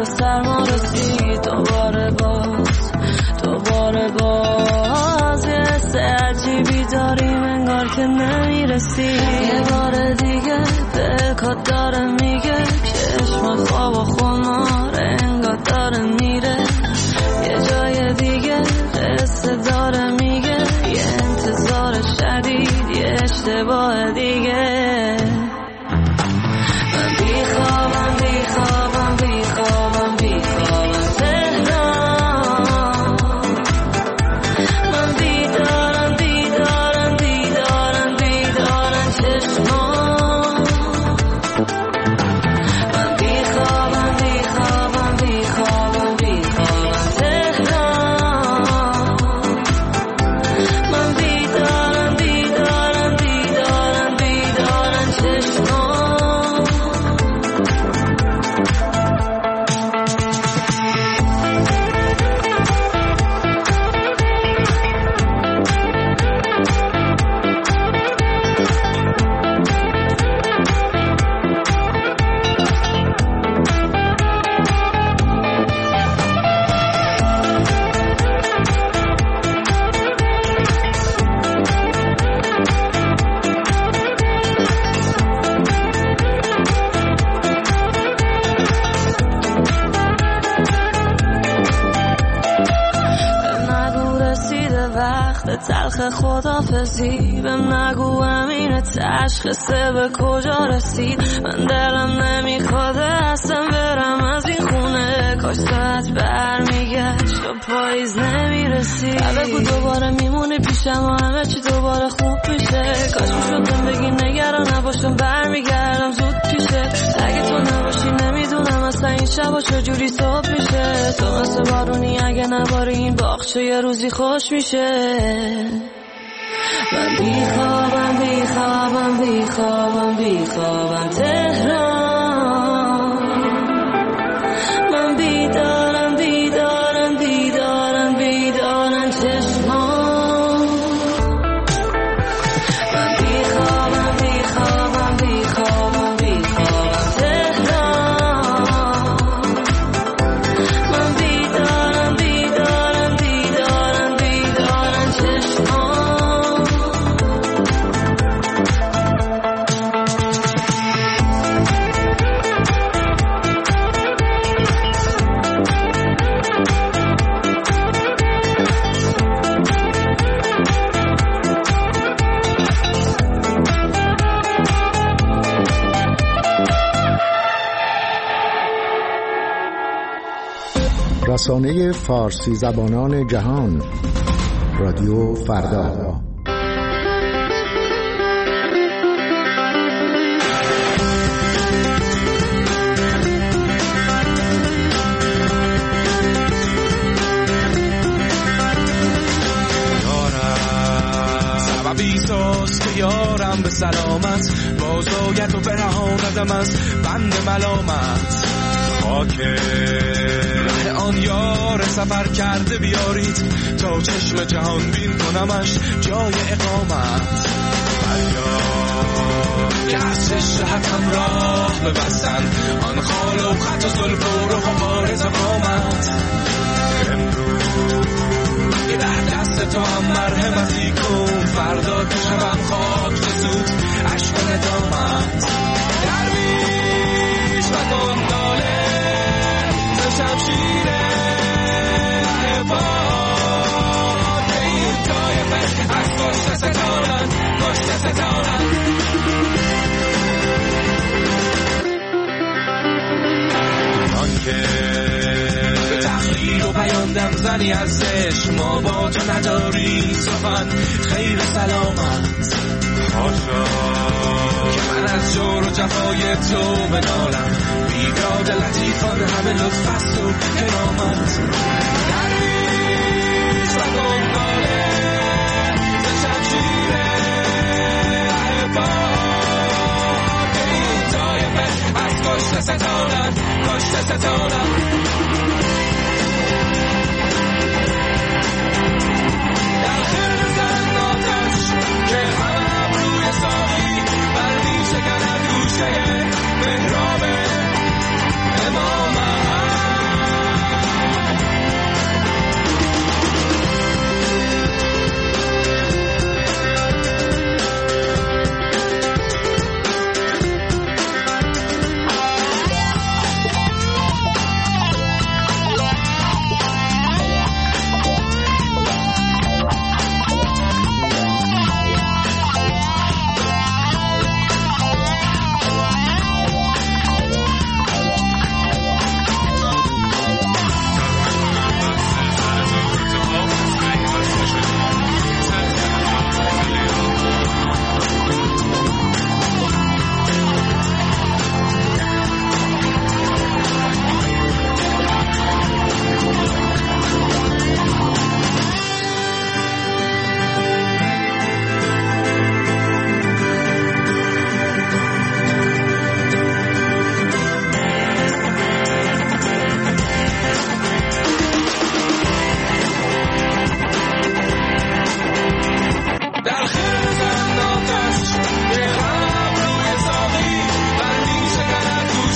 سرما رسید. دوباره باز یه حس عجیبی داریم انگار که نمیرسی. یه بار دیگه دلکات داره میگه چشم خواب و خمار انگار داره میره. یه جای دیگه قصه داره میگه یه انتظار شدید یه اشتباه دیگه. من بیخوابم تهران. من بیدارم چشمان. من بیخوابم تهران. من بیدارم چشمان. تلخ خدافزی بهم نگو امین تشخیصه به کجا رسید. من دلم نمیخواد اصلا برم از این خونه. کاش ساعت برمیگشت و پاییز نمیرسید. بگو دوباره میمونی پیشم و همه چی دوباره خوب میشه. کاش میشدم بگی نگران نباشم برمیگردم زود پیشه. اگه تو نباشی نمیدونم اصلا این شبا چجوری صبح میشه. تو مثل بارونی اگه نباری این باغچه یه روزی خوش میشه. من بیخوابم تهران. من بیدارم چشمان. من بیخوابم تهران. من بیدارم چشمان. رسانه فارسی زبانان جهان رادیو فردا. یارم به سلامت بازاید و برهاندم از بند ملامت. خاک ره آن یار سفر کرده بیارید تا چشم جهان بین کنمش جای اقامت. فریاد که از چشم راه ببستن آن خال و خط و زلف و رخ و آرز قامت. امروز که در دست تو هم مرحمتی کن فردا که شبم خاک زود عشق ندامت. درویش و گنداله ز شمشیر عباد به این طایفه از کشته ستانند. آن که به تخلیل و پیاندم زنی ازش ما با تو نداری سخن خیر سلامت. خاشا که من از جور و جفای تو بنالم بیداد لطیفان همه لطف است و کرامت. درویش و گنگاله ز شمشیر عباد که این طایفه از کشته ستانند. در خرد زناتش که هم روی ساقی بردی شکند گوشه محراب امامت.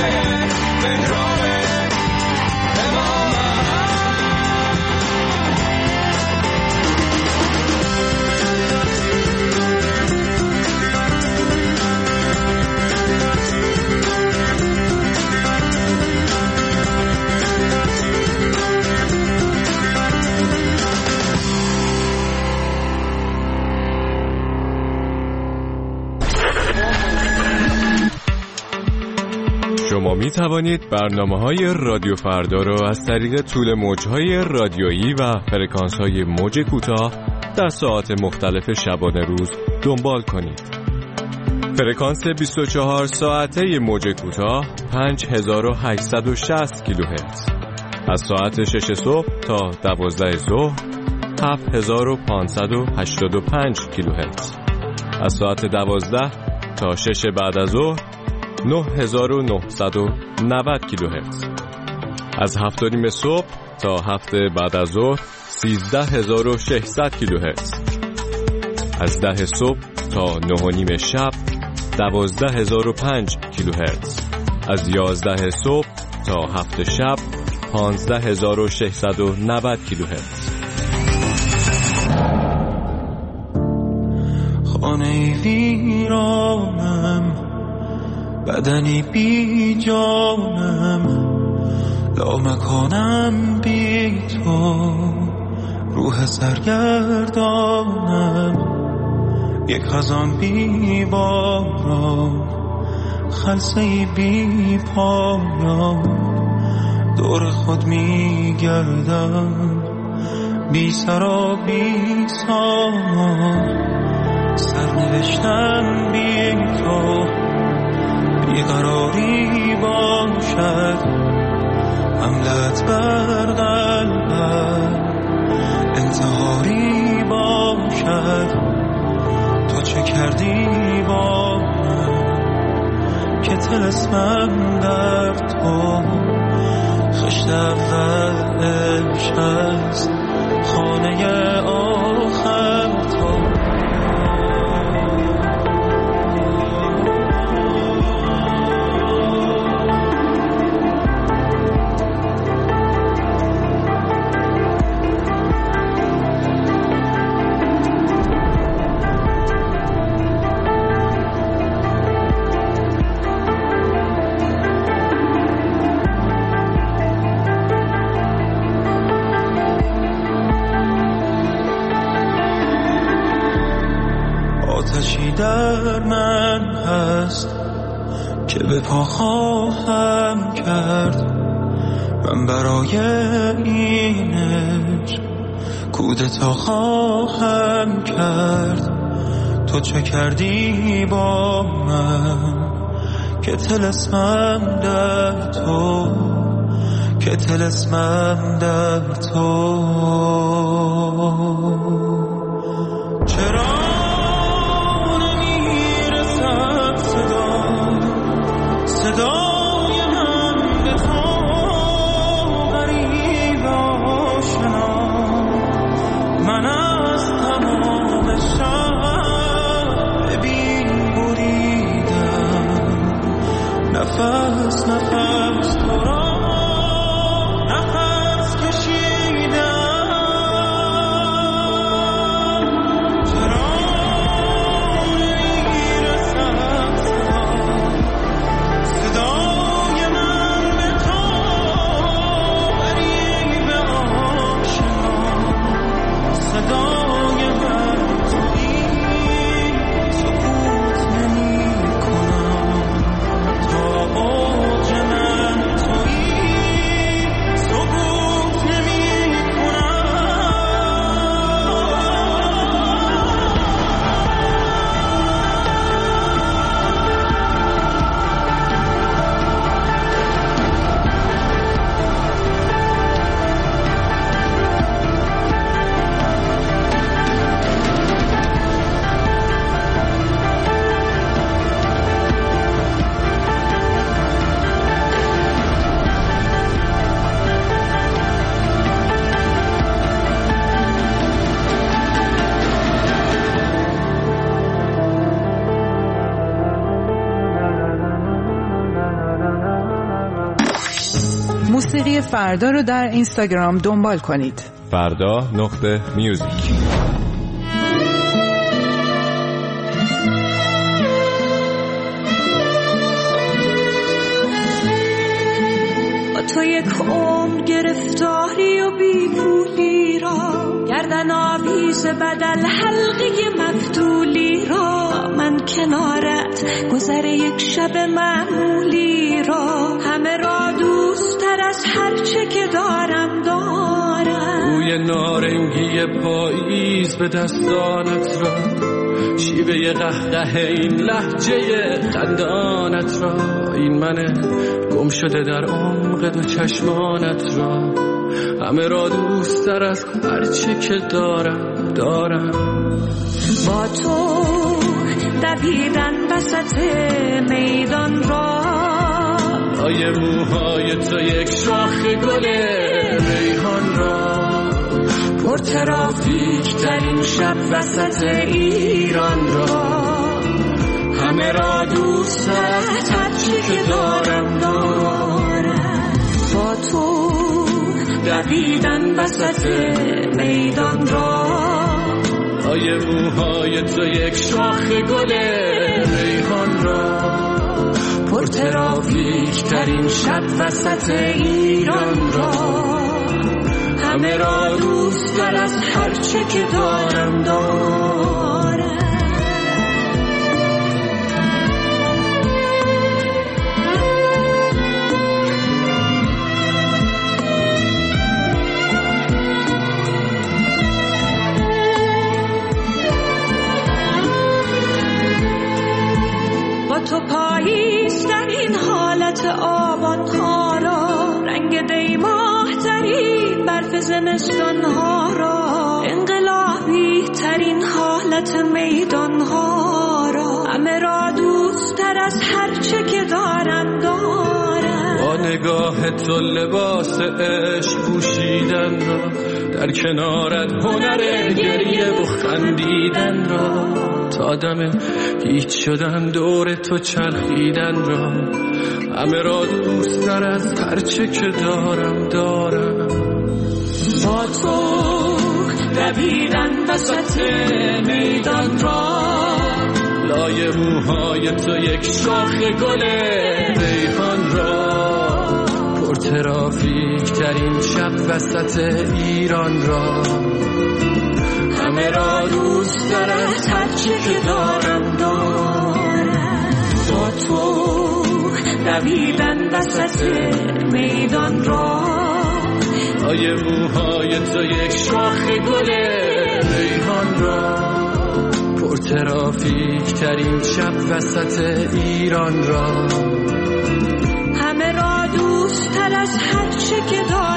نقشه مهراب امامت. شما می توانید برنامه‌های رادیو فردا را از طریق طول موج‌های رادیویی و فرکانس‌های موج کوتاه در ساعات مختلف شبانه روز دنبال کنید. فرکانس 24 ساعته موج کوتاه 5860 کیلوهرتز. از ساعت 6 صبح تا 12 ظهر 7585 کیلوهرتز. از ساعت 12 تا 6 بعد از ظهر 9990 کیلوهرتز. از 7:30 صبح تا 7 بعد از ظهر 13600 کیلوهرتز. از 10 صبح تا 9:30 شب 12005 کیلوهرتز. از 11 صبح تا 7 شب 15690 کیلوهرتز. خانه ویرانم، بدنی بی جانم، لامکانم بی تو، روح سرگردانم، یک خزان بی باران، خلسه‌ای بی پایان، دور خود می گردم، بی سرا بی سامان، سرنوشتم بی تو، بیقراری باشد، حملت بر قلبم، انتحاری باشد، تو چه کردی با من که طلسمم در تو، خشت اول عشق است، خانه آخر تو. آتشی در من هست که به پا خواهم کرد، من برای این عشق کودتا خواهم کرد. تو چه کردی با من که طلسمم در تو، که طلسمم در تو. چرا صدای من به تو غریب آشنا، من از تمام شب بین بریدم، نفس نفس تو را نفس کشیدم. چرا نمیرسد صدای من به تو غریب آشنا، صدای من تویی، سکوت نمی کنم، تا اوج من تویی. موسیقی فردا رو در اینستاگرام دنبال کنید. فردا.music. تو یک عمر گرفتاری و بیپولی را، گردن آویز بدل حلقه مفتولی را، من کنارت گذر یک شب معمولی را، همه را دوست تر از هر چه که دارم بوی نارنگی پاییز به دستانت را، شیوه قهقه این لهجه خندانت را، این من گم شده در عمق دو چشمانت را، همه را دوست تر از هر چه که دارم. با تو دویدن وسط میدان را، لای موهای تو یک شاخ گل ریحان را، پر ترافیک ترین شب وسط ایران را، همه را دوست از هر چی که دارم. با تو دویدن وسط میدان را، لای موهای تو یک شاخ گل ریحان را، پر ترافیک ترین شب وسط ایران را، همه را دوست تر از هر چه که دارم. با تو پاییز در این حالت آبان ها را، رنگ دیماه ترین برف زمستان ها را، انقلابی ترین حالت میدان ها را، همه را دوست تر از هر چه که دارم. با نگاه تو لباس عشق پوشیدن را، در کنارت هنر گریه و خندیدن را، تا دم هیچ شدن دور تو چرخیدن را، همه را دوست تر از هر چه که دارم. با تو دویدن وسط میدان را، لای موهای تو یک شاخ گل ریحان را، پر ترافیک ترین شب وسط ایران را، همه را دوست تر از هر چی که دارم. با تو دویدن وسط میدان را، لای موهای تو یک شاخ گل ریحان را، پر ترافیک ترین شب وسط ایران را، همه را دوست تر از هر چه که دارم.